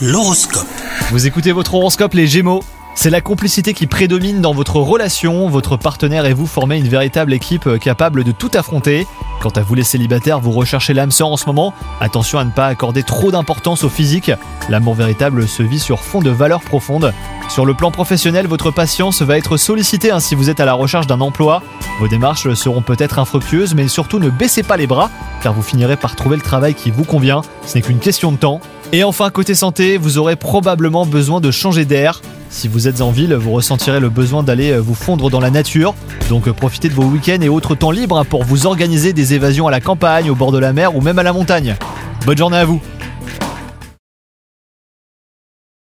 L'horoscope. Vous écoutez votre horoscope les Gémeaux. C'est la complicité qui prédomine dans votre relation. Votre partenaire et vous formez une véritable équipe capable de tout affronter. Quant à vous les célibataires, vous recherchez l'âme sœur en ce moment. Attention à ne pas accorder trop d'importance au physique. L'amour véritable se vit sur fond de valeurs profondes. Sur le plan professionnel, votre patience va être sollicitée si vous êtes à la recherche d'un emploi. Vos démarches seront peut-être infructueuses, mais surtout ne baissez pas les bras, car vous finirez par trouver le travail qui vous convient. Ce n'est qu'une question de temps. Et enfin, côté santé, vous aurez probablement besoin de changer d'air. Si vous êtes en ville, vous ressentirez le besoin d'aller vous fondre dans la nature. Donc profitez de vos week-ends et autres temps libres pour vous organiser des évasions à la campagne, au bord de la mer ou même à la montagne. Bonne journée à vous!